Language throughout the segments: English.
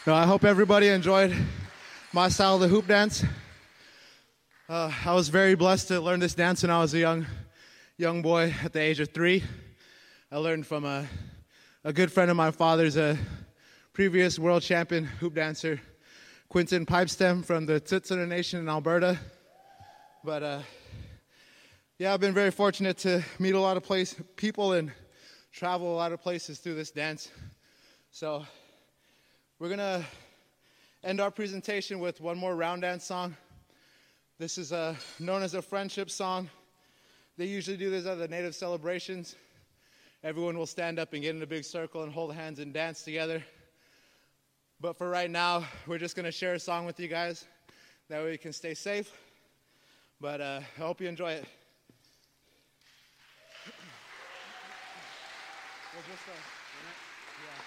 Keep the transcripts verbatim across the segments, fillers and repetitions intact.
No, I hope everybody enjoyed my style of the hoop dance. Uh, I was very blessed to learn this dance when I was a young, young boy at the age of three. I learned from a, a good friend of my father's, a previous world champion hoop dancer, Quinton Pipestem from the Tsuut'ina Nation in Alberta. But uh, yeah, I've been very fortunate to meet a lot of place, people and travel a lot of places through this dance. So we're going to end our presentation with one more round dance song. This is uh, known as a friendship song. They usually do this at the native celebrations. Everyone will stand up and get in a big circle and hold hands and dance together. But for right now, we're just going to share a song with you guys. That way you can stay safe. But uh, I hope you enjoy it. We'll just, uh, yeah.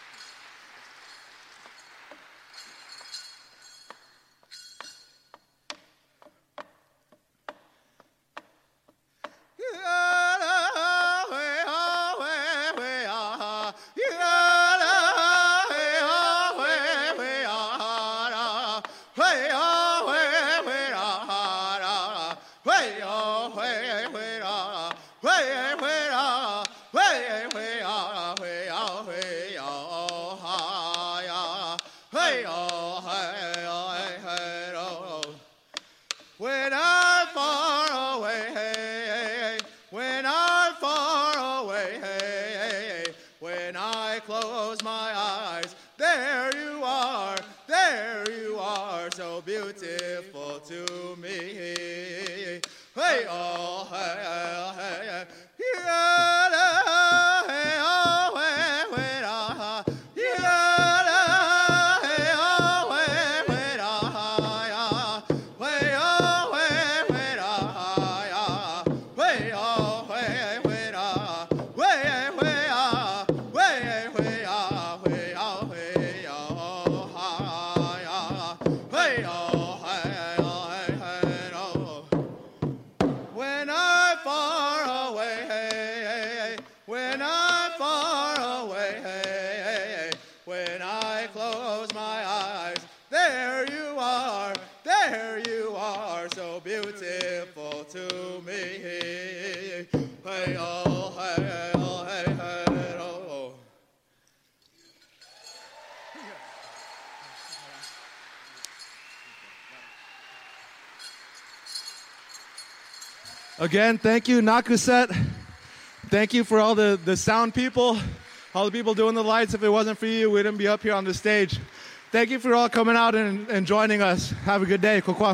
When I'm far away, when I'm far away, when I close my eyes, there you are, there you are, so beautiful to me. Hey, oh, hey, hey, hey, yeah, hey, oh, hey, when I, yeah, hey, oh, hey, when I, hey, oh, hey, when I, hey, oh, hey, when I, hey, when I, hey, when I, hey, oh, hey, oh, hey, oh, hey, hey, oh. When I'm far away, when I'm far away, when I close my eyes, there you are, there you are, so beautiful to me. Hey, oh, hey, oh, hey, hey, oh. Again, thank you, Nakuset. Thank you for all the, the sound people, all the people doing the lights. If it wasn't for you, we wouldn't be up here on the stage. Thank you for all coming out and, and joining us. Have a good day. Kokwa.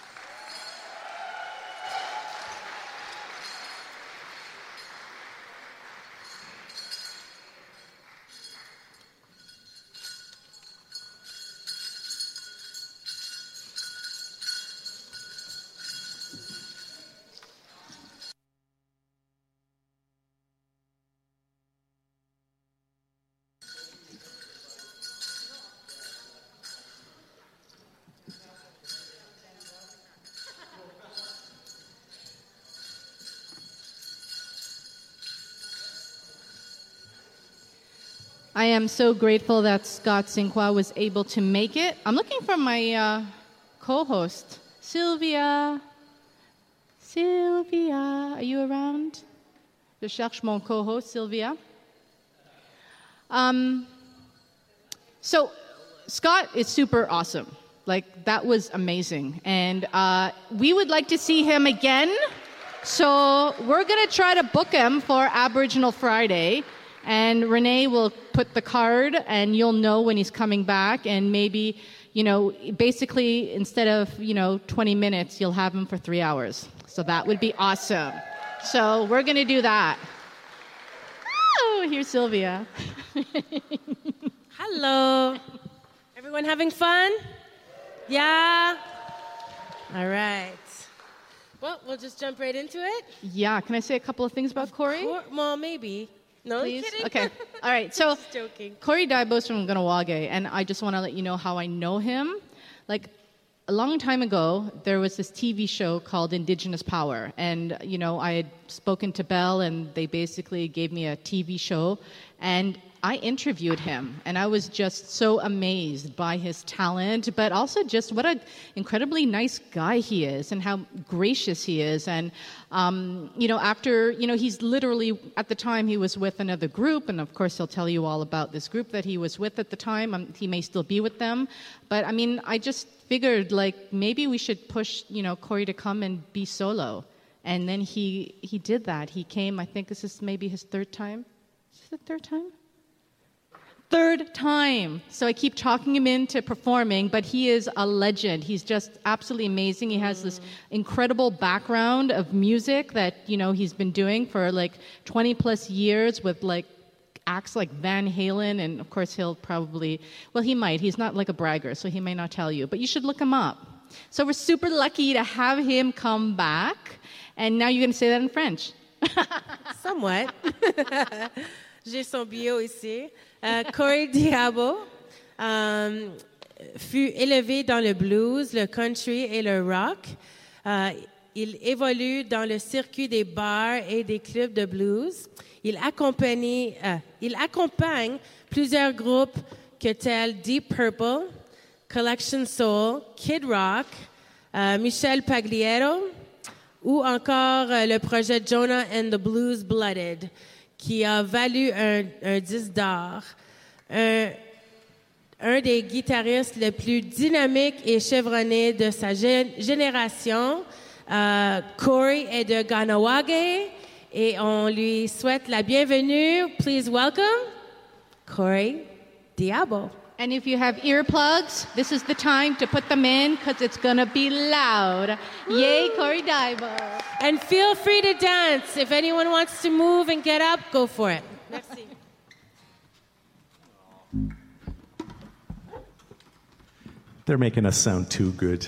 I am so grateful that Scott Sinqua was able to make it. I'm looking for my uh, co-host, Sylvia. Sylvia, are you around? Je cherche mon co-host, Sylvia. Um, so, Scott is super awesome. Like, that was amazing. And uh, we would like to see him again. So, we're going to try to book him for Aboriginal Friday. And Renee will put the card, and you'll know when he's coming back. And maybe, you know, basically, instead of, you know, twenty minutes, you'll have him for three hours. So that would be awesome. So we're going to do that. Oh, here's Sylvia. Hello. Everyone having fun? Yeah? All right. Well, we'll just jump right into it. Yeah. Can I say a couple of things about Corey? Cor- well, maybe. No, Please? kidding. Okay. All right. So, just joking. Corey Daibos from Ganawage, and I just want to let you know how I know him. Like, a long time ago, there was this T V show called Indigenous Power. And, you know, I had spoken to Bell, and they basically gave me a T V show. And I interviewed him, and I was just so amazed by his talent, but also just what an incredibly nice guy he is, and how gracious he is. And um, you know, after you know, he's literally at the time he was with another group, and of course he'll tell you all about this group that he was with at the time. Um, he may still be with them, but I mean, I just figured like maybe we should push you know Corey to come and be solo. And then he he did that. He came, I think this is maybe his third time. Is it the third time? Third time. So I keep talking him into performing, but he is a legend. He's just absolutely amazing. He has this incredible background of music that, you know, he's been doing for like twenty plus years with like acts like Van Halen. And of course he'll probably, well, he might. He's not like a bragger, so he may not tell you, but you should look him up. So we're super lucky to have him come back. And now you're going to say that in French. Somewhat. J'ai son bio ici. Uh, Corey Diabo um, fut élevé dans le blues, le country et le rock. Uh, il évolue dans le circuit des bars et des clubs de blues. Il accompagne, uh, il accompagne plusieurs groupes que tels Deep Purple, Collection Soul, Kid Rock, uh, Michel Pagliaro, ou encore euh, le projet Jonah and the Blues Blooded, qui a valu un, un disque d'or. Un, un des guitaristes les plus dynamiques et chevronnés de sa gé- génération. Euh, Corey est de Ganawage et on lui souhaite la bienvenue. Please welcome Corey Diabo. And if you have earplugs, this is the time to put them in because it's going to be loud. Woo! Yay, Corey Diabo. And feel free to dance. If anyone wants to move and get up, go for it. Merci. They're making us sound too good.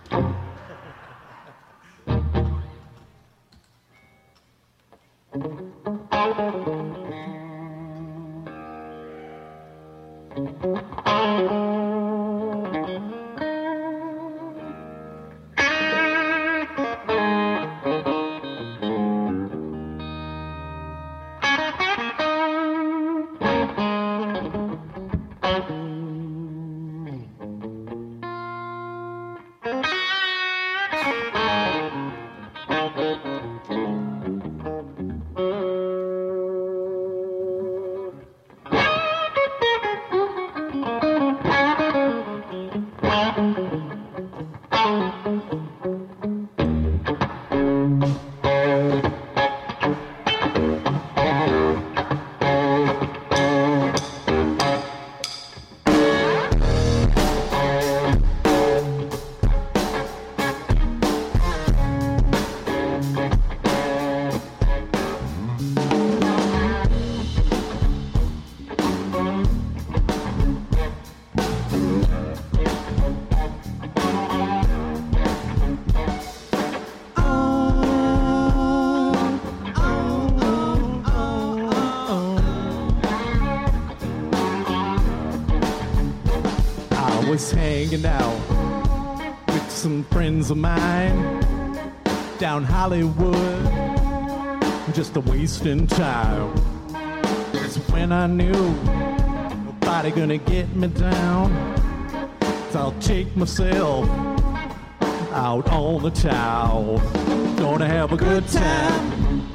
Hanging out with some friends of mine down Hollywood, just a wasting time. It's when I knew nobody gonna get me down, so I'll take myself out on the town. Gonna have a good time.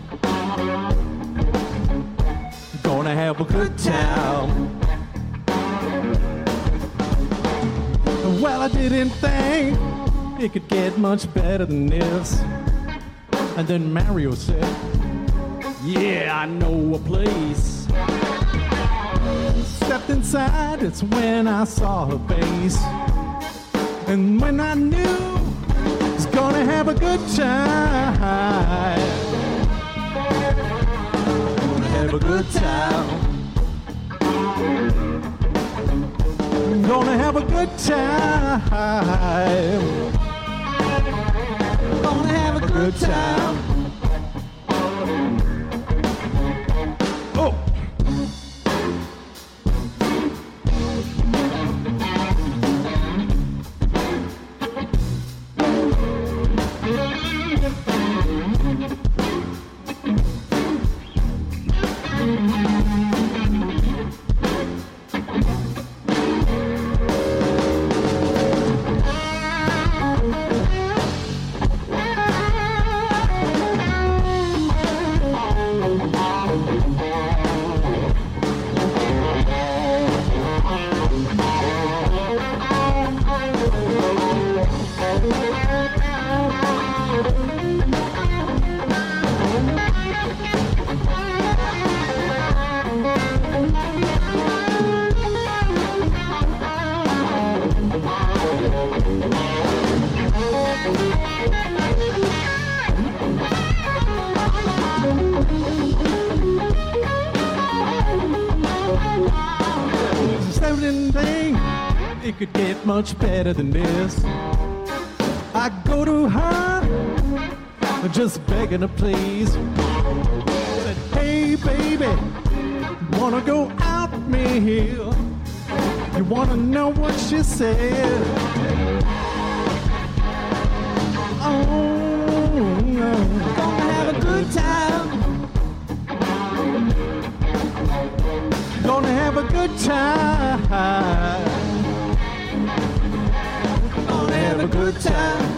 Gonna have a good time. Well, I didn't think it could get much better than this. And then Mario said, yeah, I know a place. Stepped inside, it's when I saw her face. And when I knew I was gonna have a good time. Gonna have a good time. Gonna have a good time. Gonna have a good time. Oh. it could get much better than this. I go to her, just begging her please. Said, hey baby, wanna go out with me? You wanna know what she said? Oh, no. Gonna have a good time. Gonna have a good time. Gonna have a good time.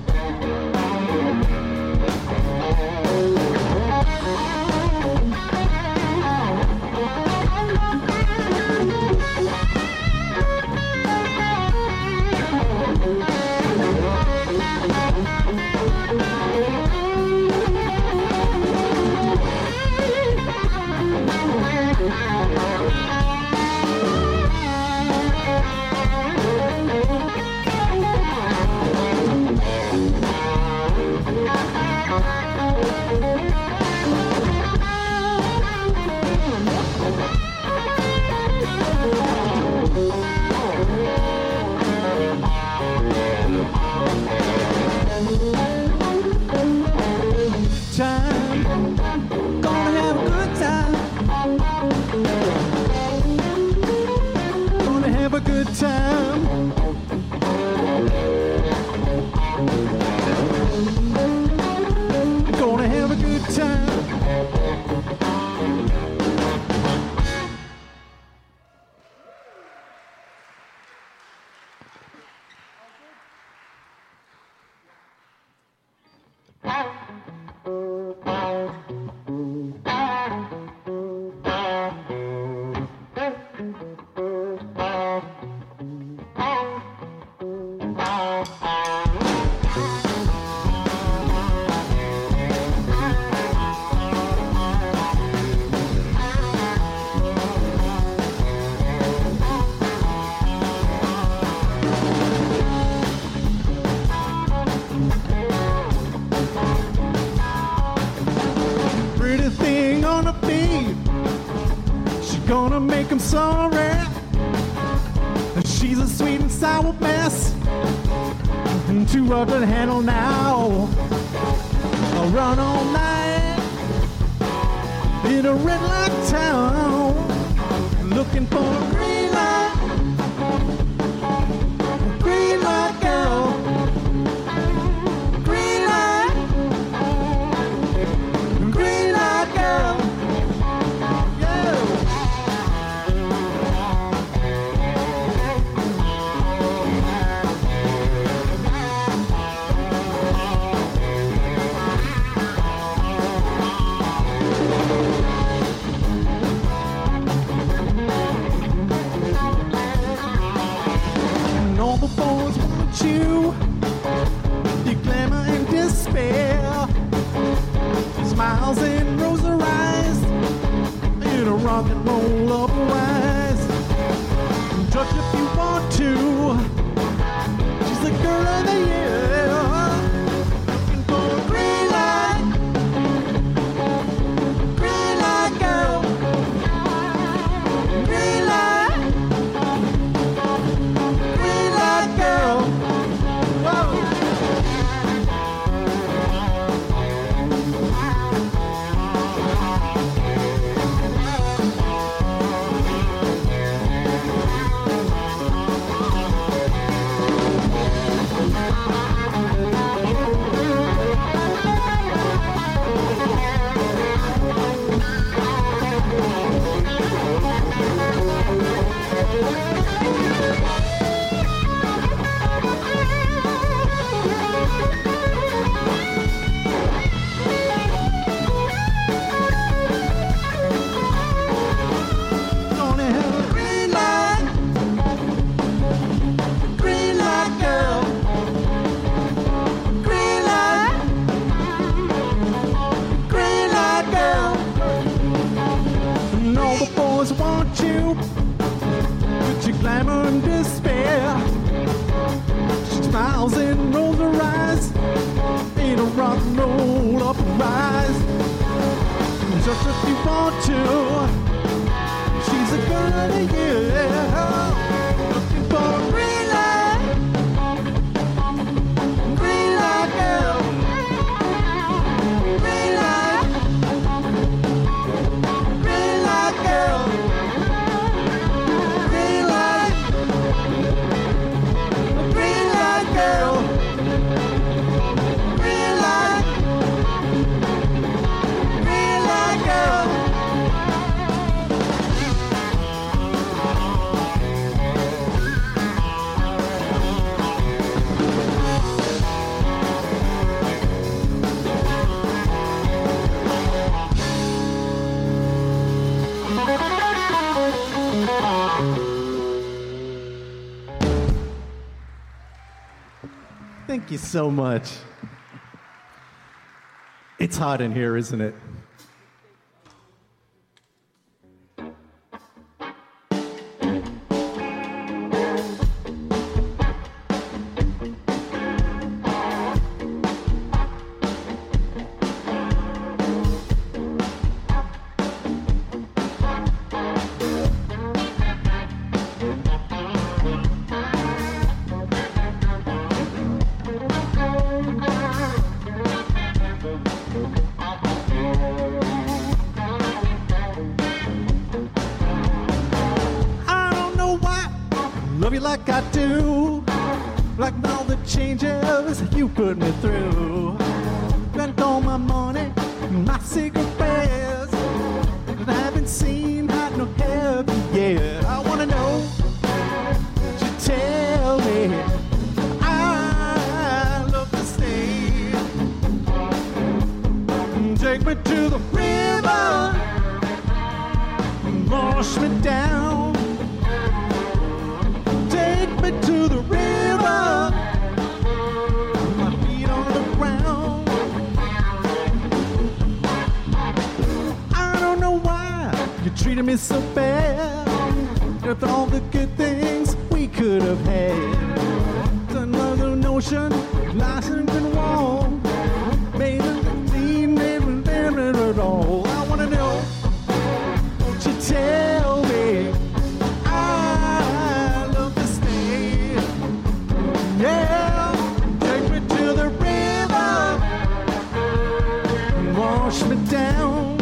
I'm sorry. She's a sweet and sour mess, and too hard to handle now. I'll run all night in a red light town, looking for a green light, green light girl, green light, green light girl. You, your glamour and despair, smiles and rose her eyes in a rock and roll uprise. Judge if you want to, she's the girl of the year. Looking for a green light, green light girl, green light, green light girl. Glamour and despair, she smiles and rolls her eyes in a rock and roll uprise. Just if you want to, she's a girl of the year, looking for a Thank you so much. It's hot in here, isn't it? Love you like I do, like all the changes you put me through. Spent all my money, my cigarettes, and I haven't seen hot no heaven yet. I wanna know, would you tell me I love to stay? Take me to the river, wash me down. To the river, my feet on the ground. I don't know why you treated me so bad. After all the good things we could have had, another notion, license and wall, made a clean, never, never at all. I wanna know, won't you tell me? Yeah, take me to the river, wash me down.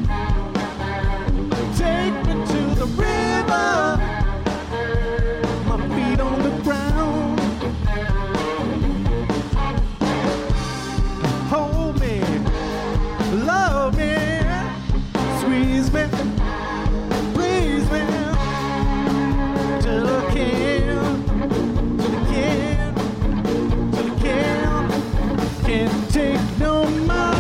Take me to the river, my feet on the ground. Hold me, love me, squeeze me, please me, till I can, till I can. Can't take no more.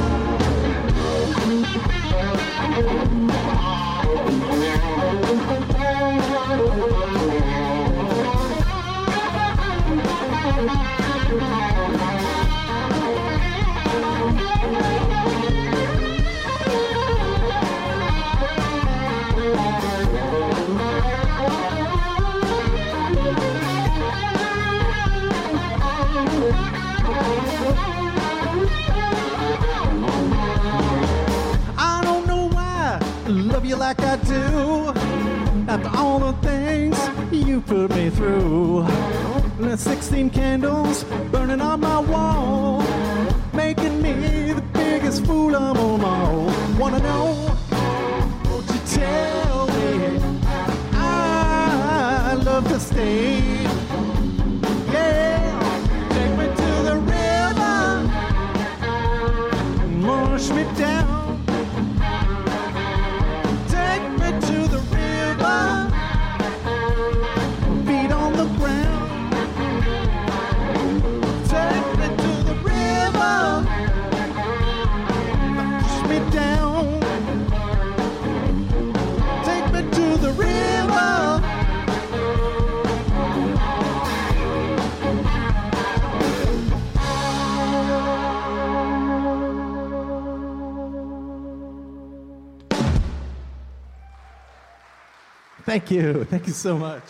Love you like I do, after all the things you put me through. The sixteen candles burning on my wall, making me the biggest fool of them all. Wanna know, won't you tell me I love to stay? Yeah, take me to the river, wash me down. To the river, feet on the ground. Take me to the river, push me down. Take me to the river. Thank you. Thank you so much.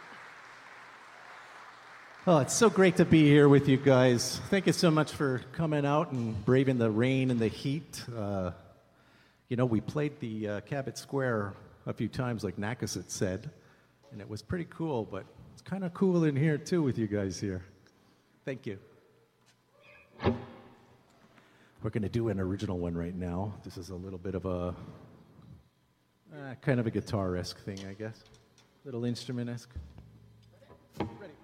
Oh, it's so great to be here with you guys. Thank you so much for coming out and braving the rain and the heat. Uh, you know, we played the uh, Cabot Square a few times, like Nakasit said, and it was pretty cool, but it's kind of cool in here, too, with you guys here. Thank you. We're going to do an original one right now. This is a little bit of a Uh, kind of a guitar-esque thing, I guess. Little instrument-esque. Ready.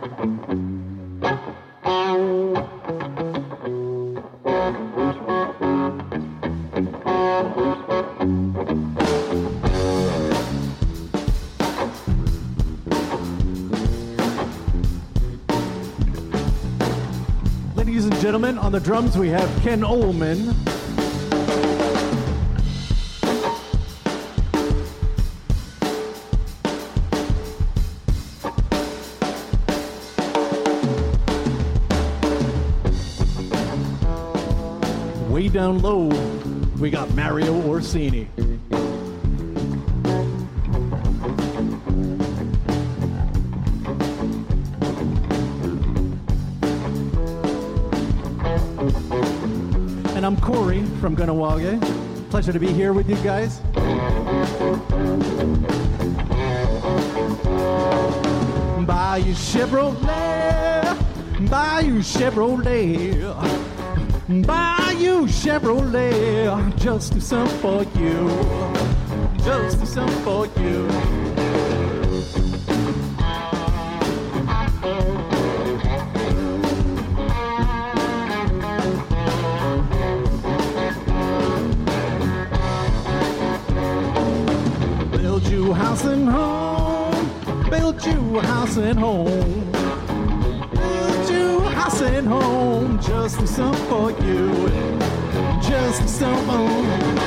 Ladies and gentlemen, on the drums we have Ken Ullman. Way down low, we got Mario Orsini. And I'm Corey from Ganawage. Pleasure to be here with you guys. Bayou Chevrolet, Bayou Chevrolet, Bayou Chevrolet, just do something for you, just do something for you. Build you a house and home, build you a house and home, build you a house and home, just do something for you, just do something.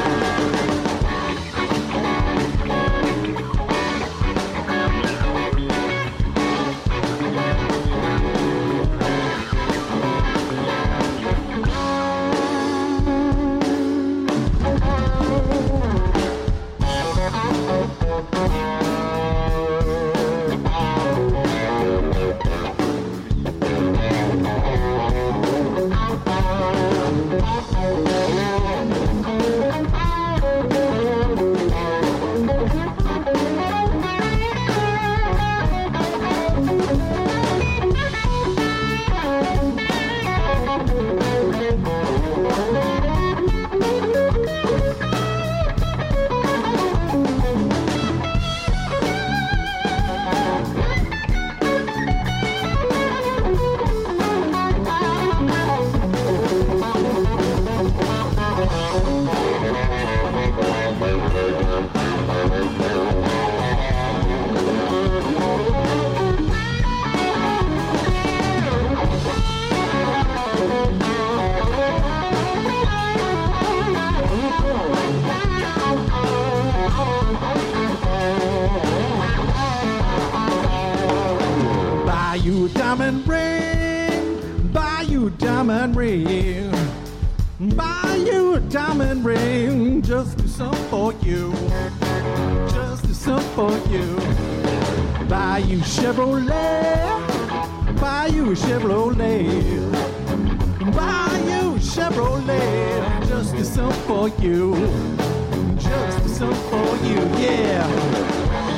Buy you a diamond ring, buy you a diamond ring, buy you a diamond ring, just do something for you, just do something for you. Buy you Chevrolet, buy you a Chevrolet, buy you a Chevrolet, just do something for you, just do something for you, yeah.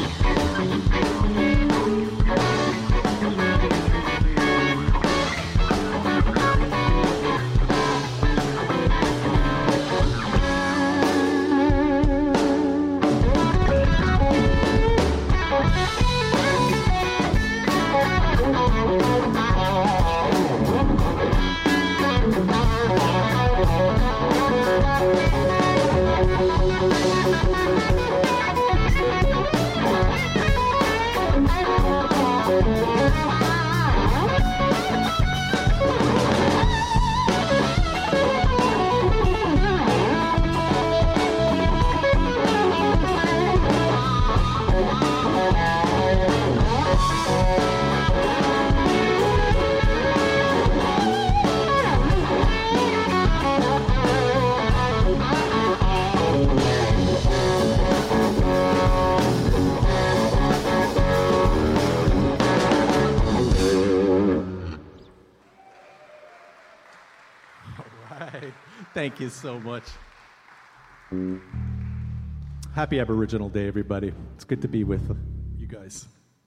Thank you so much. Happy Aboriginal Day, everybody. It's good to be with you guys.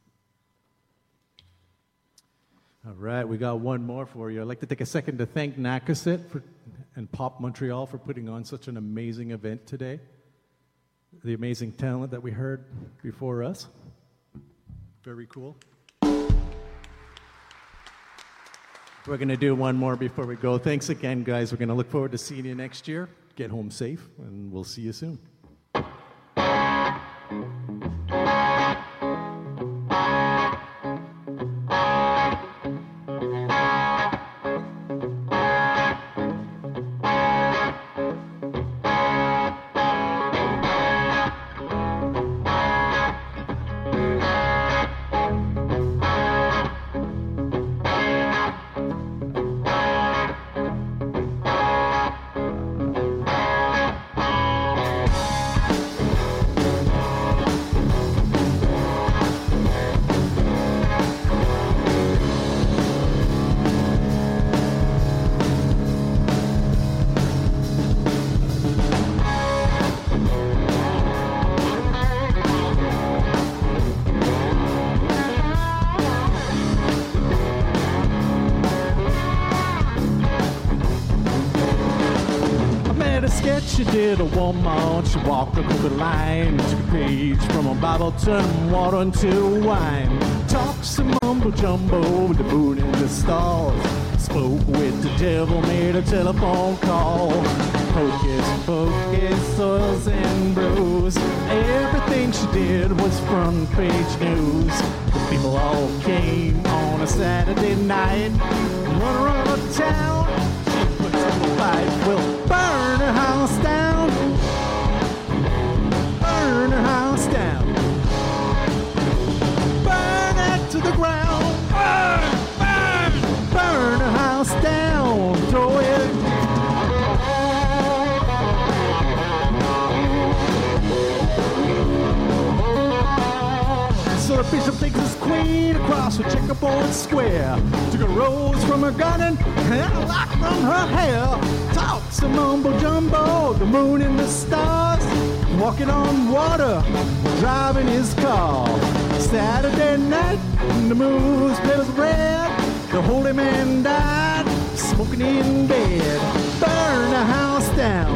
All right, we got one more for you. I'd like to take a second to thank Nakasit for, and Pop Montreal for putting on such an amazing event today. The amazing talent that we heard before us. Very cool. We're going to do one more before we go. Thanks again, guys. We're going to look forward to seeing you next year. Get home safe, and we'll see you soon. She did a woman, she walked across the line, took a page from a Bible, turned water into wine. Talked some mumbo jumbo with the moon and the stars. Spoke with the devil, made a telephone call. Hocus pocus, soils and brews. Everything she did was front page news. The people all came on a Saturday night, run around the town. She puts up a fight, will burn her house down. Burn her house down. Burn it to the ground. Burn, burn, burn her house down. Throw it. So the bishop takes his queen across the checkerboard square. Took a rose from her garden and a lock from her hair. Talks some mumbo jumbo, the moon and the stars. Walking on water, driving his car. Saturday night, the moon was pale as red. The holy man died, smoking in bed. Burn the house down.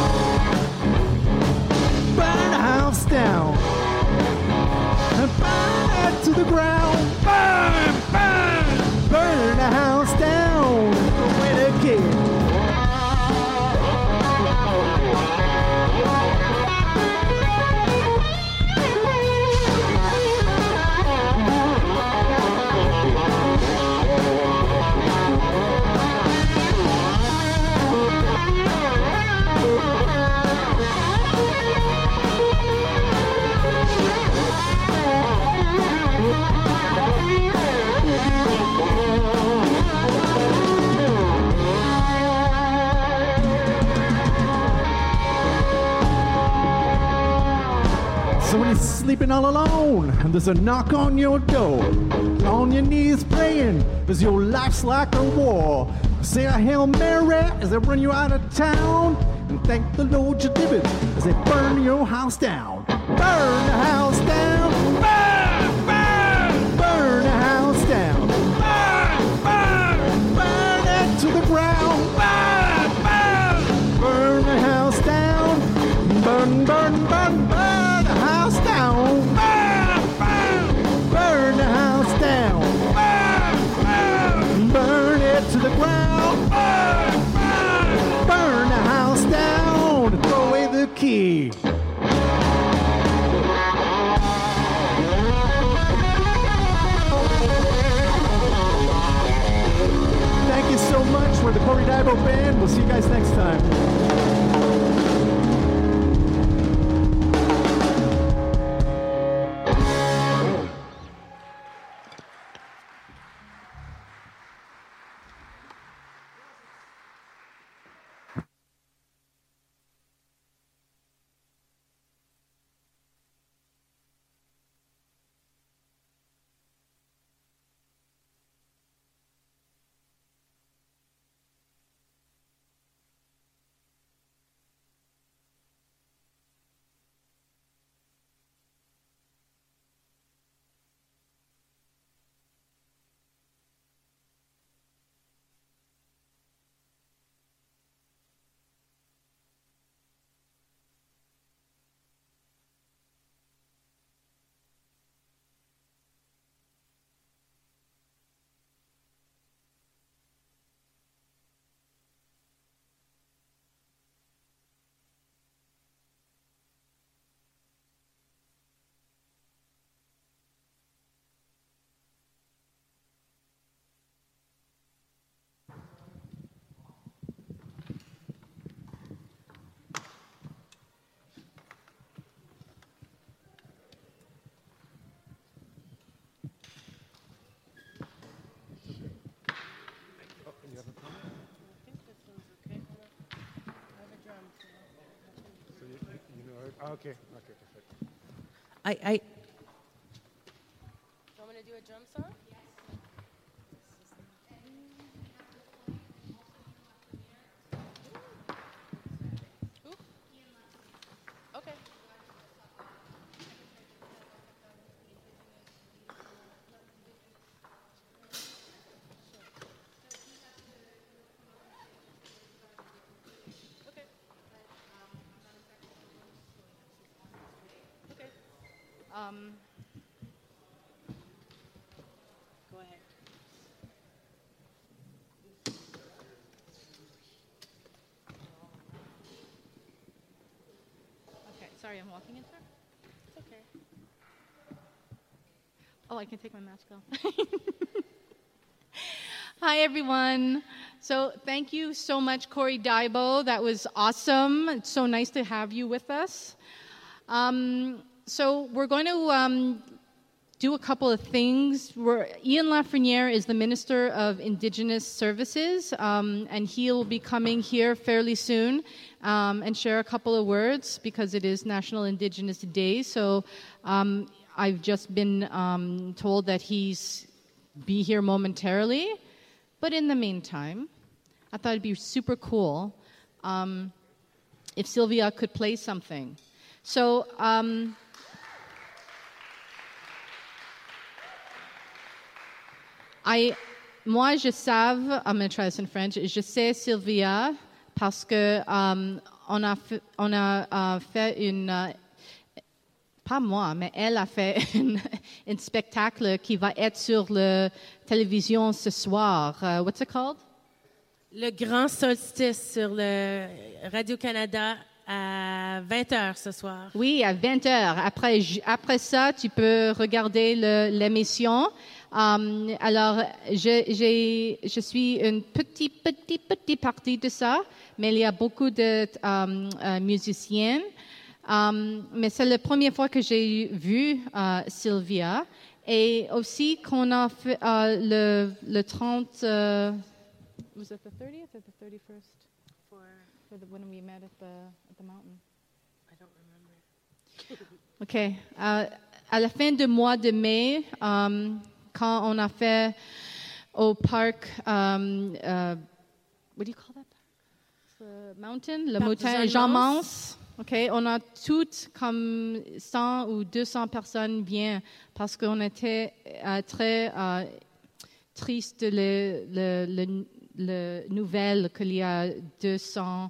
Burn the house down. And burn it to the ground. Burn, burn, burn the house down. Away the kid. So when you're sleeping all alone, and there's a knock on your door, on your knees praying, as your life's like a war. Say a Hail Mary as they run you out of town, and thank the Lord you're living as they burn your house down. Burn the house down. Burn, burn, burn the house down. Burn, burn, burn it to the ground. Burn, burn, burn the house down. Burn, burn, burn, burn the house down. Burn, burn, burn the house down. Burn, burn, burn it to the ground. Burn, burn, burn the house down. Throw away the key. Thank you so much. We're the Corey Dibo Band. We'll see you guys next time. Okay, okay, perfect. I, I. You want me to do a drum song? Okay. Um, Go ahead. okay, sorry, I'm walking in, sir. It's okay. Oh, I can take my mask off. Hi, everyone. So thank you so much, Corey Daibo. That was awesome. It's so nice to have you with us. Um, so we're going to um, do a couple of things. We're, Ian Lafreniere is the Minister of Indigenous Services, um, and he'll be coming here fairly soon um, and share a couple of words because it is National Indigenous Day. So um, I've just been um, told that he's be here momentarily. But in the meantime, I thought it'd be super cool um, if Sylvia could play something. So, um, I, moi, je savais, I'm going to try this in French, je sais Sylvia parce que um, on a, fait, on a uh, fait une, uh, pas moi, mais elle a fait une, un spectacle qui va être sur la télévision ce soir. Uh, what's it called? Le Grand Solstice sur le Radio-Canada à vingt heures ce soir. Oui, à vingt heures. Après, après ça, tu peux regarder le, l'émission. Um, alors, je, j'ai, je suis une petite, petite, petite partie de ça, mais il y a beaucoup de um, uh, musiciens. Um, mais c'est la première fois que j'ai vu uh, Sylvia. Et aussi qu'on a fait uh, le, le trente... Uh, was it the thirtieth or the thirty-first? For, For the, when we met at the, at the mountain. I don't remember. OK. Uh, à la fin du mois de mai, um, quand on a fait au parc, um, uh, what do you call that park? The mountain, le montagne Jean Mance. OK, on a toutes comme cent ou deux cents personnes bien parce qu'on était uh, très uh, triste le, le, le, le nouvelle qu'il y a deux cent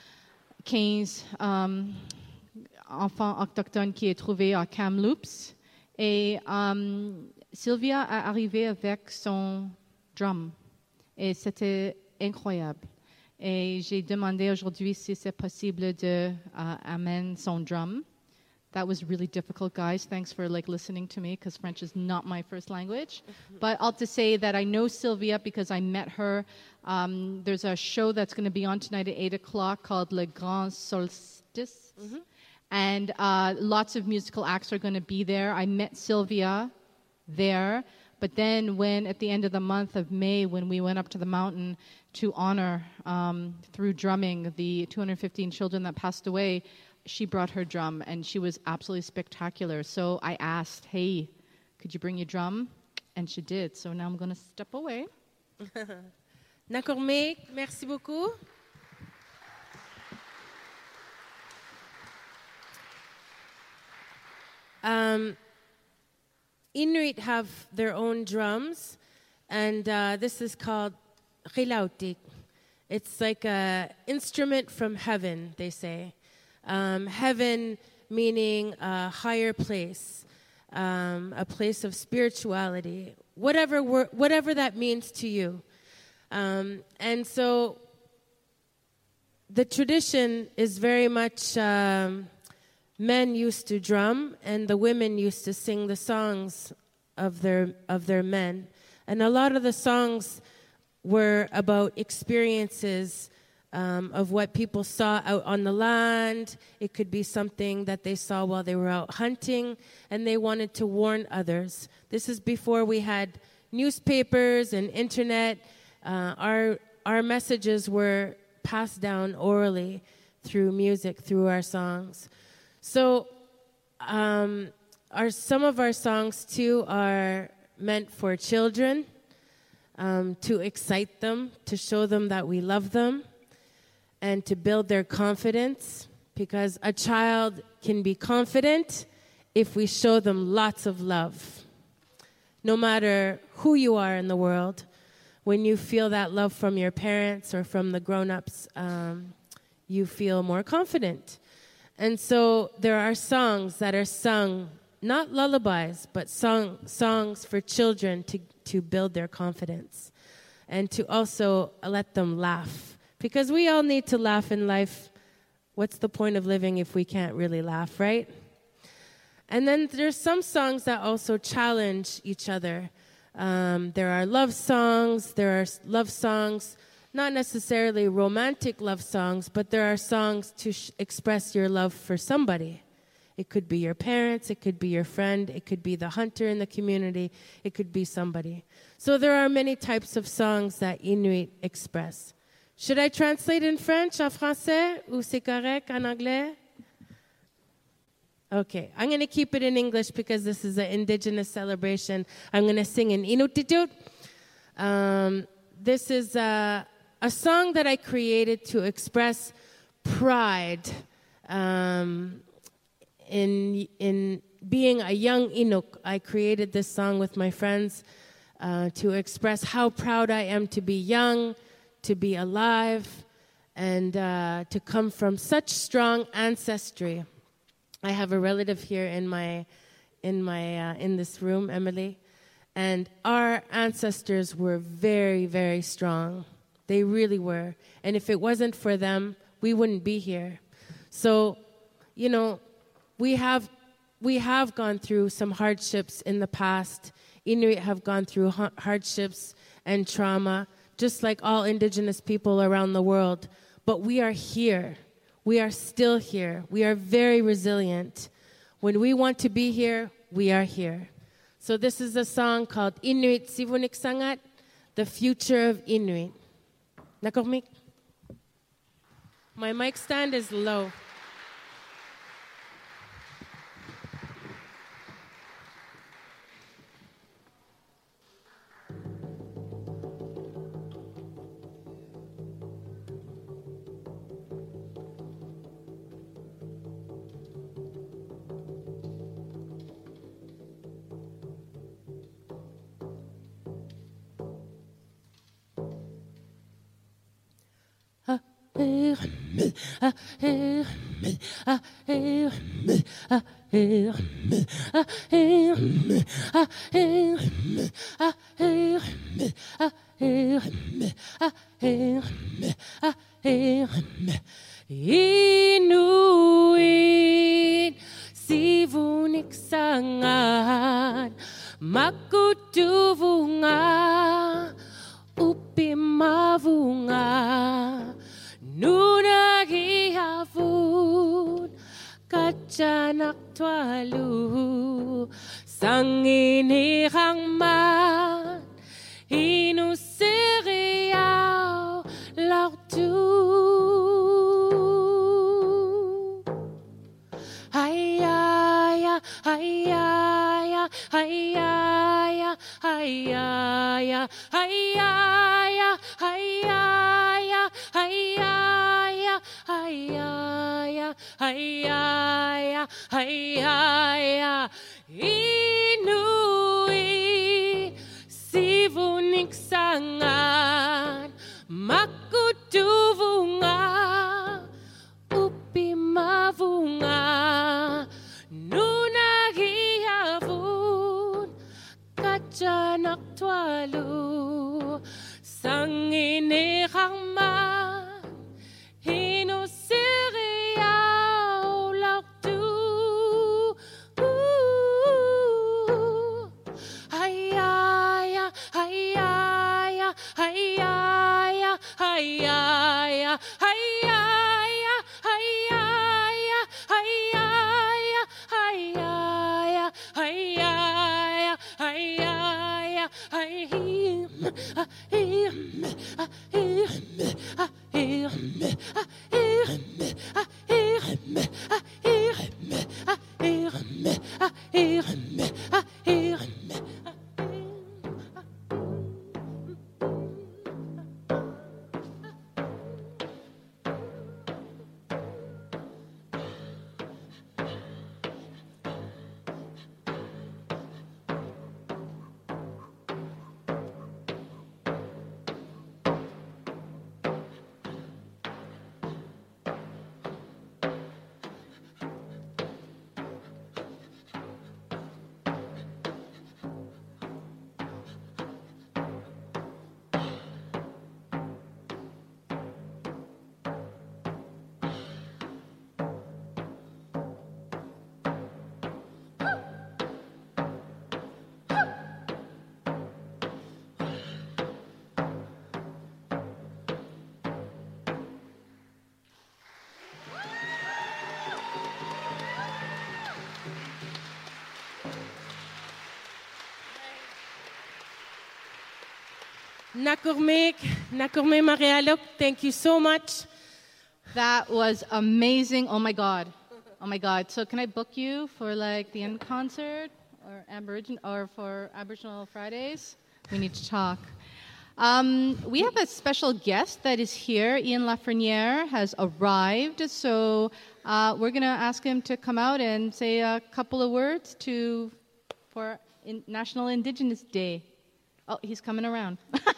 quinze um, enfants autochtones qui est trouvé à Kamloops. Et um, Sylvia est arrivée avec son drum. Et c'était incroyable. Et j'ai demandé aujourd'hui si c'est possible de uh, amener son drum. That was really difficult, guys. Thanks for like listening to me because French is not my first language. But I'll just say that I know Sylvia because I met her. Um, there's a show that's going to be on tonight at eight o'clock called Le Grand Solstice. Mm-hmm. And uh, lots of musical acts are going to be there. I met Sylvia there. But then when, at the end of the month of May, when we went up to the mountain to honor, um, through drumming, the two hundred fifteen children that passed away, she brought her drum, and she was absolutely spectacular. So I asked, hey, could you bring your drum? And she did. So now I'm going to step away. Nakormé, merci beaucoup. Um, Inuit have their own drums, and uh, this is called Rilautik. It's like an instrument from heaven, they say. Um, heaven meaning a higher place, um, a place of spirituality, whatever wor- whatever that means to you. Um, and so the tradition is very much... Um, men used to drum, and the women used to sing the songs of their of their men. And a lot of the songs were about experiences um, of what people saw out on the land. It could be something that they saw while they were out hunting, and they wanted to warn others. This is before we had newspapers and internet. Uh, our our messages were passed down orally through music, through our songs. So um, our, some of our songs, too, are meant for children, um, to excite them, to show them that we love them, and to build their confidence, because a child can be confident if we show them lots of love. No matter who you are in the world, when you feel that love from your parents or from the grown-ups, um, you feel more confident. And so there are songs that are sung, not lullabies, but song, songs for children to, to build their confidence and to also let them laugh. Because we all need to laugh in life. What's the point of living if we can't really laugh, right? And then there's some songs that also challenge each other. Um, there are love songs, there are love songs, not necessarily romantic love songs, but there are songs to sh- express your love for somebody. It could be your parents, it could be your friend, it could be the hunter in the community, it could be somebody. So there are many types of songs that Inuit express. Should I translate in French, en français, ou c'est correct en anglais? Okay, I'm going to keep it in English because this is an indigenous celebration. I'm going to sing in Inuktitut. Um, this is a, a song that I created to express pride um, in in being a young Inuk. I created this song with my friends uh, to express how proud I am to be young, to be alive, and uh, to come from such strong ancestry. I have a relative here in my, in my, uh, in this room, Emily, and our ancestors were very, very strong. They really were, and if it wasn't for them, we wouldn't be here. So, you know, we have, we have gone through some hardships in the past. Inuit have gone through ha- hardships and trauma, just like all indigenous people around the world. But we are here. We are still here. We are very resilient. When we want to be here, we are here. So this is a song called Inuit Sivunik Sangat, The Future of Inuit. Nakormik? My mic stand is low. Inuit Sivunik Sangat Makutuvunga Upimavunga Nunagihafun Kachanak Twalu Sanginihangman Inusiriao Lautu Hayaya Hayaya Hayaya Hayaya Hayaya Hayaya Hayaya Hayaya Hayaya Hayaya Inuit Sivunik Sangat Makutuvunga Upimavunga Nunagihafun Kachanak Twalu Sanginihangman Hinusiriao Laktu Hayaya Hayaya Hayaya Hayaya Hayaya Hayaya Hayaya Hayaya Hayaya Hayaya Hayim Ahim Ahim Ahim Ahim Ahim Ahim Nakurmik, Nakurme Marialuk, thank you so much. That was amazing. Oh my God. Oh my God. So can I book you for like the end concert or Aboriginal or for Aboriginal Fridays? We need to talk. Um, we have a special guest that is here. Ian Lafreniere has arrived. So uh, we're going to ask him to come out and say a couple of words to for in National Indigenous Day. Oh, he's coming around.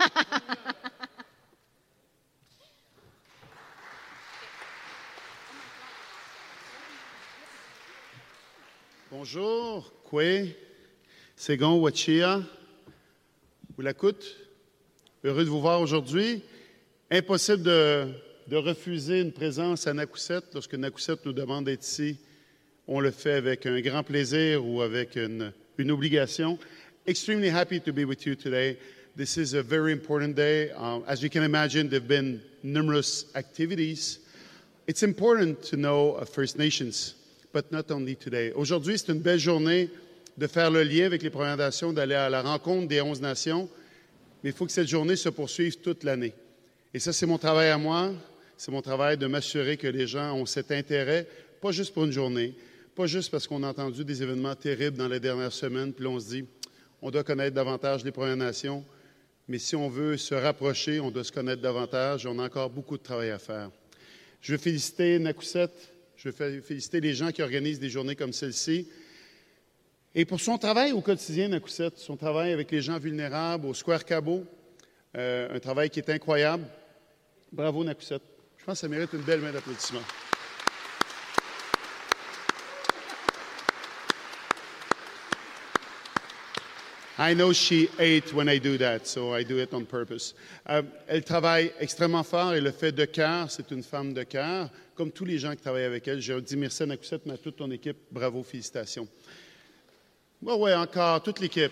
Bonjour, Kwe, Ségon, Wachia, Oulakut. Heureux de vous voir aujourd'hui. Impossible de, de refuser une présence à Nakusset. Lorsque Nakusset nous demande d'être ici, on le fait avec un grand plaisir ou avec une, une obligation. Extremely happy to be with you today. This is a very important day. Uh, as you can imagine, there have been numerous activities. It's important to know uh, First Nations, but not only today. Aujourd'hui, c'est une belle journée de faire le lien avec les Premières Nations, d'aller à la rencontre des onze nations, mais il faut que cette journée se poursuive toute l'année. Et ça, c'est mon travail à moi. C'est mon travail de m'assurer que les gens ont cet intérêt, pas juste pour une journée, pas juste parce qu'on a entendu des événements terribles dans les dernières semaines, puis là, on se dit, on doit connaître davantage les Premières Nations, mais si on veut se rapprocher, on doit se connaître davantage. On a encore beaucoup de travail à faire. Je veux féliciter Nakusset, je veux féliciter les gens qui organisent des journées comme celle-ci. Et pour son travail au quotidien, Nakusset, son travail avec les gens vulnérables au Square Cabot, euh, un travail qui est incroyable. Bravo, Nakusset. Je pense que ça mérite une belle main d'applaudissement. I know she ate when I do that, so I do it on purpose. Euh, elle travaille extrêmement fort et le fait de cœur, c'est une femme de cœur. Comme tous les gens qui travaillent avec elle, je dis merci à Nakusset, mais à toute ton équipe, bravo, félicitations. Oui, oui, encore, toute l'équipe.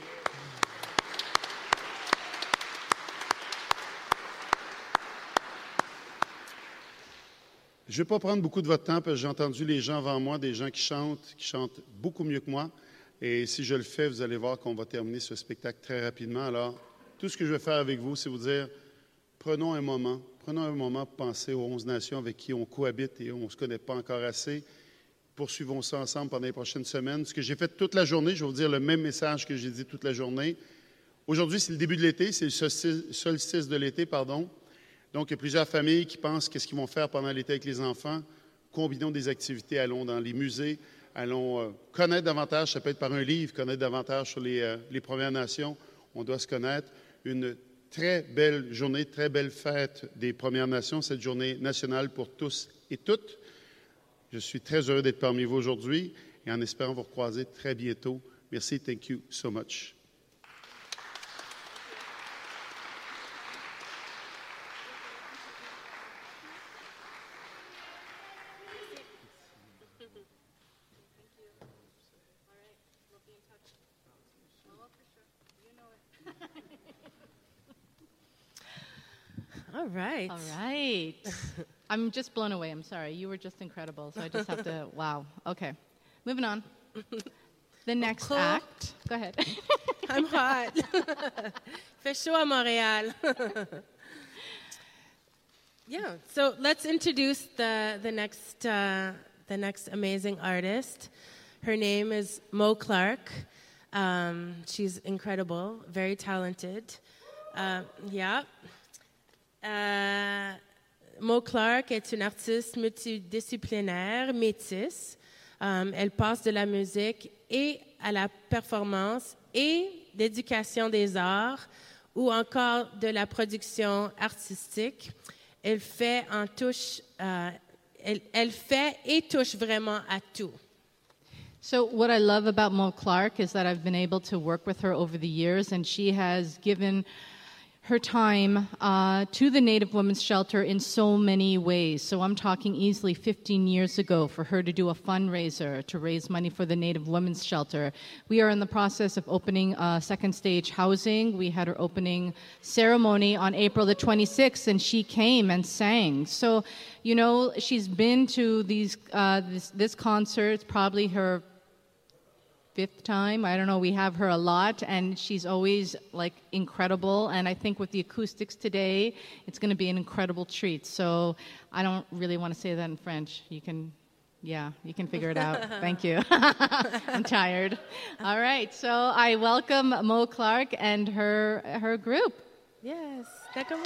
Je ne vais pas prendre beaucoup de votre temps parce que j'ai entendu les gens avant moi, des gens qui chantent, qui chantent beaucoup mieux que moi. Et si je le fais, vous allez voir qu'on va terminer ce spectacle très rapidement. Alors, tout ce que je vais faire avec vous, c'est vous dire, prenons un moment, prenons un moment pour penser aux onze nations avec qui on cohabite et on ne se connaît pas encore assez. Poursuivons ça ensemble pendant les prochaines semaines. Ce que j'ai fait toute la journée, je vais vous dire le même message que j'ai dit toute la journée. Aujourd'hui, c'est le début de l'été, c'est le solstice, solstice de l'été, pardon. Donc, il y a plusieurs familles qui pensent qu'est-ce qu'ils vont faire pendant l'été avec les enfants. Combinons des activités, allons dans les musées, allons euh, connaître davantage, ça peut être par un livre, connaître davantage sur les, euh, les Premières Nations. On doit se connaître. Une très belle journée, très belle fête des Premières Nations, cette journée nationale pour tous et toutes. Je suis très heureux d'être parmi vous aujourd'hui et en espérant vous recroiser très bientôt. Merci, thank you so much. All right. All right. I'm just blown away. I'm sorry. You were just incredible. So I just have to, wow. Okay. Moving on. The next Cool. act. Go ahead. I'm hot. Fait chaud à Montréal. Yeah. So let's introduce the the next uh, the next amazing artist. Her name is Mo Clark. Um, she's incredible, very talented. Uh, yeah. Uh, Mo Clark est une artiste multidisciplinaire, métisse. Um, elle passe de la musique et à la performance et l'éducation des arts ou encore de la production artistique. Elle fait en touche, uh, elle, elle fait et touche vraiment à tout. So what I love about Mo Clark is that I've been able to work with her over the years, and she has given her time uh, to the Native Women's Shelter in so many ways. So I'm talking easily fifteen years ago for her to do a fundraiser to raise money for the Native Women's Shelter. We are in the process of opening uh, second stage housing. We had her opening ceremony on April the twenty-sixth, and she came and sang. So, you know, she's been to these uh, this, this concert, probably her fifth time. I don't know. We have her a lot, and she's always like incredible. And I think with the acoustics today, it's going to be an incredible treat. So I don't really want to say that in French. You can, yeah, you can figure it out. Thank you. I'm tired. All right. So I welcome Mo Clark and her her group. Yes, d'accord.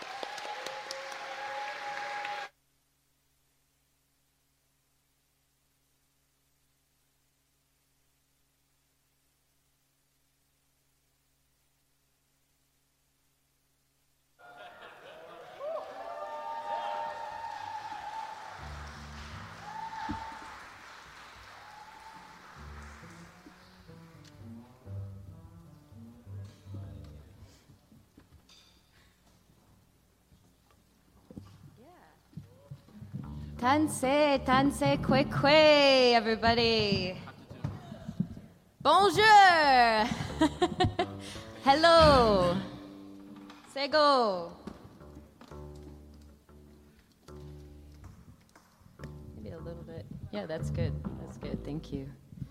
Tanse, tanse, kwe kwe, everybody. Bonjour. Hello. Sego. Maybe a little bit. Yeah, that's good. That's good. Thank you.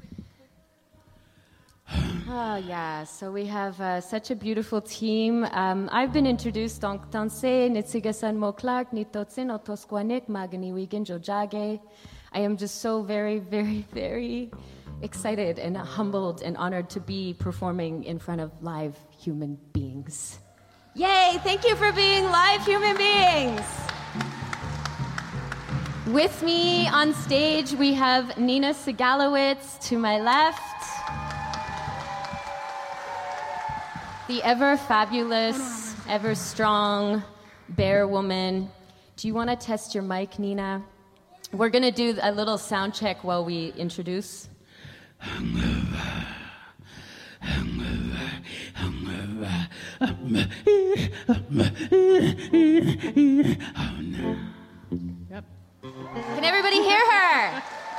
Oh, yeah. So we have uh, such a beautiful team. Um, I've been introduced donc Tanse, Nitsigasan Mo Clark, Nitotsin, Otosquanik, Magani Wigan, Jojage. I am just so very, very, very excited and humbled and honored to be performing in front of live human beings. Yay! Thank you for being live human beings. With me on stage, we have Nina Sigalowitz to my left. The ever fabulous, ever strong bear woman. Do you want to test your mic, Nina? We're going to do a little sound check while we introduce. Yep. Can everybody hear her?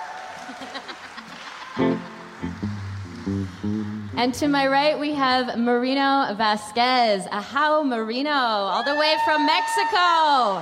And to my right, we have Marino Vasquez. Ahau, Marino, all the way from Mexico.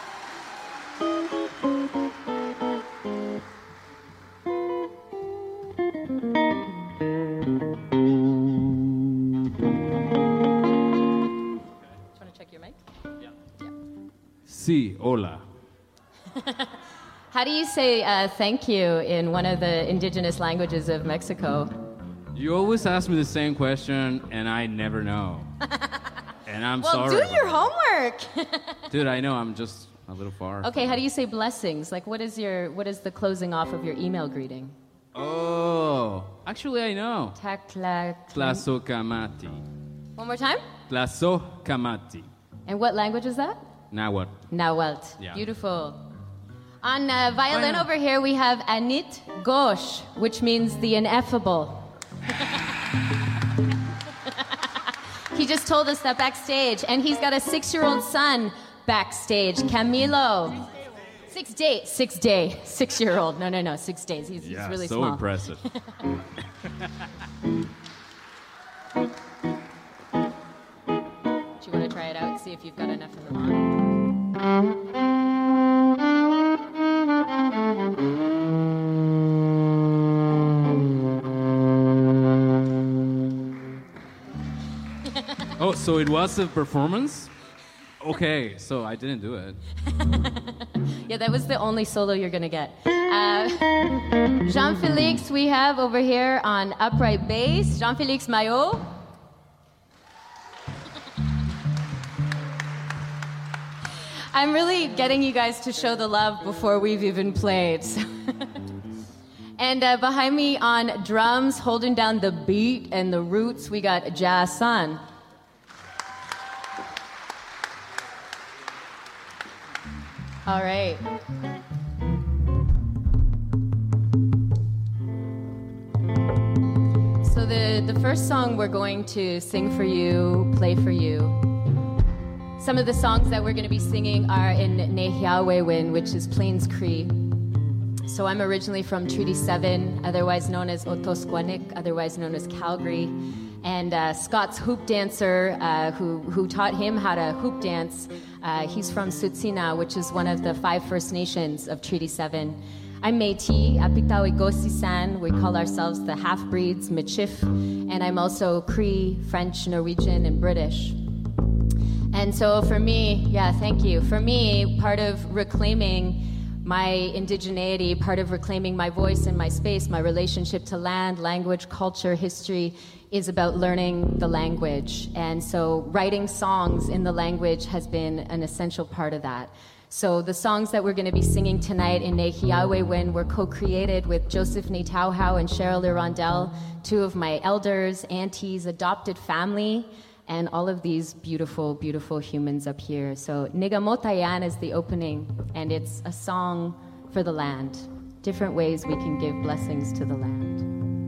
Want to check your mic? Yeah. yeah. Sí, hola. How do you say uh, thank you in one of the indigenous languages of Mexico? You always ask me the same question, and I never know. And I'm well, sorry. Well, do your homework. Dude, I know. I'm just a little far. Okay, how do you say blessings? Like, what is your what is the closing off of your email greeting? Oh, actually, I know. Takla. Tlazokamati. One more time. Tlazokamati. And what language is that? Nahuatl. Nahuatl. Yeah. Beautiful. On uh, violin over here, we have Anit Ghosh, which means the ineffable. He just told us that backstage, and he's got a six-year-old son backstage, Camilo. Six day, six day, six-year-old. No, no, no, six days. He's, yeah, he's really so small. Impressive. Do you want to try it out? See if you've got enough of them on. Oh, so it was a performance? Okay, so I didn't do it. Yeah, that was the only solo you're going to get. Uh, Jean-Félix, we have over here on upright bass. Jean-Félix Maillot. I'm really getting you guys to show the love before we've even played. And uh, behind me on drums, holding down the beat and the roots, we got Jason. All right. So the, the first song we're going to sing for you, play for you. Some of the songs that we're going to be singing are in Nehiawewin, which is Plains Cree. So I'm originally from Treaty seven, otherwise known as Otosquanik, otherwise known as Calgary. And uh, Scott's hoop dancer, uh, who, who taught him how to hoop dance, uh, he's from Tsutsina, which is one of the five First Nations of Treaty seven. I'm Métis, Apiktawi Gosisan. We call ourselves the half-breeds, Michif, and I'm also Cree, French, Norwegian, and British. And so for me, yeah, thank you. For me, part of reclaiming my indigeneity, part of reclaiming my voice and my space, my relationship to land, language, culture, history, is about learning the language. And so writing songs in the language has been an essential part of that. So the songs that we're going to be singing tonight in Nehiawewen were co-created with Joseph Netauhau and Cheryl Irondell, two of my elders, aunties, adopted family, and all of these beautiful, beautiful humans up here. So Nigamotayan is the opening, and it's a song for the land. Different ways we can give blessings to the land.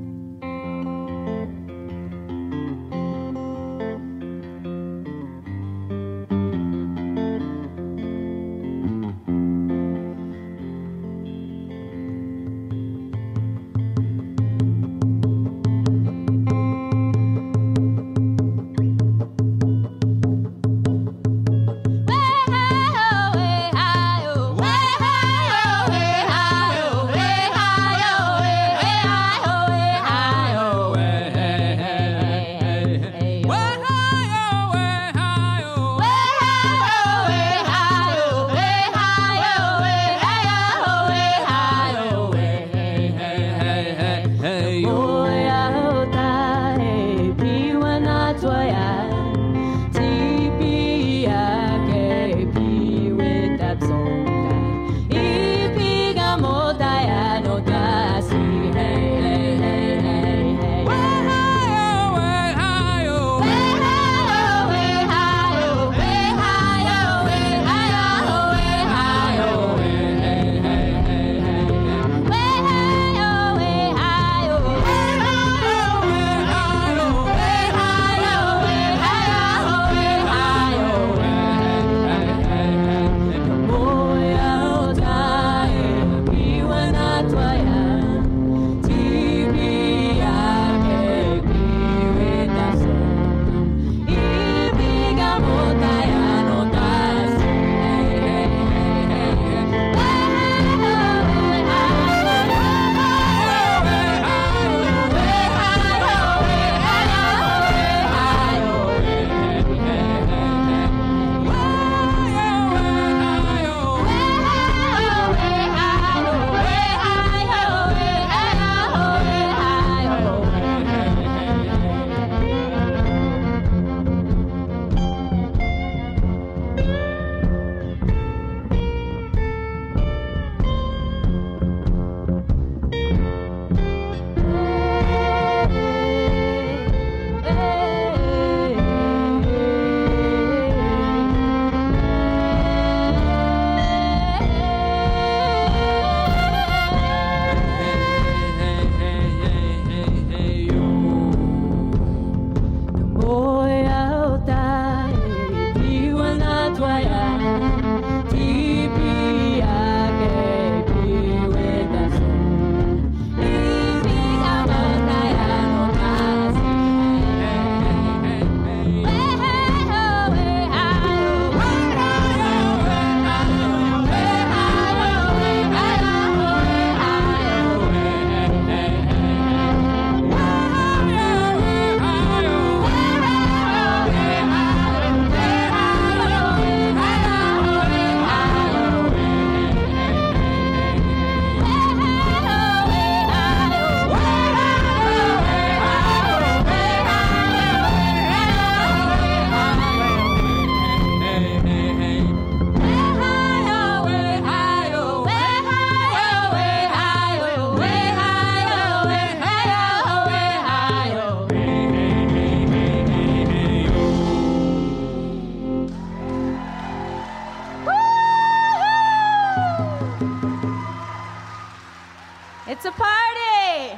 It's a party!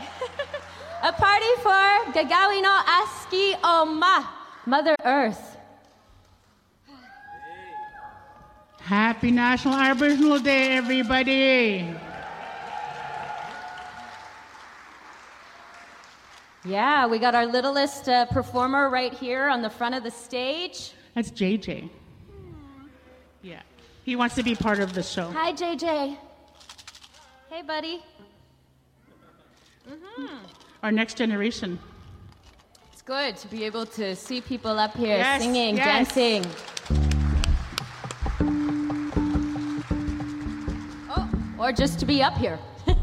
A party for Gagawi no Aski Oma, Mother Earth. Happy National Aboriginal Day, everybody! Yeah, we got our littlest uh, performer right here on the front of the stage. That's J J. Yeah, he wants to be part of the show. Hi, J J. Hey, buddy. Our next generation. It's good to be able to see people up here Yes, singing, yes. dancing. Oh, or just to be up here.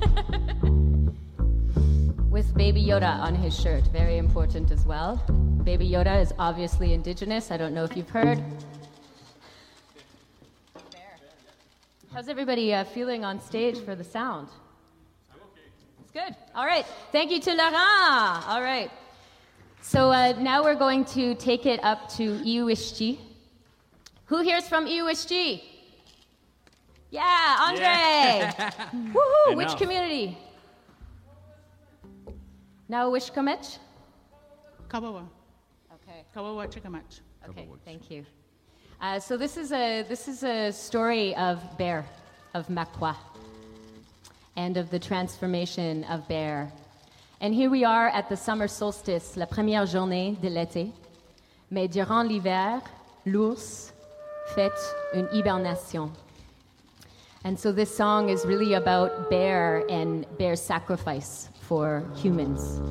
With Baby Yoda on his shirt, very important as well. Baby Yoda is obviously indigenous. I don't know if you've heard. How's everybody uh, feeling on stage for the sound? I'm okay. It's good. All right. Thank you to Laurent. All right. So uh, now we're going to take it up to Iuishchi. Who here's from Iuishchi? Yeah, Andre. Yeah. Woohoo! I Which know. community? Nawishkamech? Kawawa. Okay. Kawawa Chikamach. Okay, thank you. Uh, so this is a this is a story of Bear, of Makwa, and of the transformation of Bear. And here we are at the summer solstice, la première journée de l'été. Mais durant l'hiver, l'ours fait une hibernation. And so this song is really about Bear and Bear's sacrifice for humans.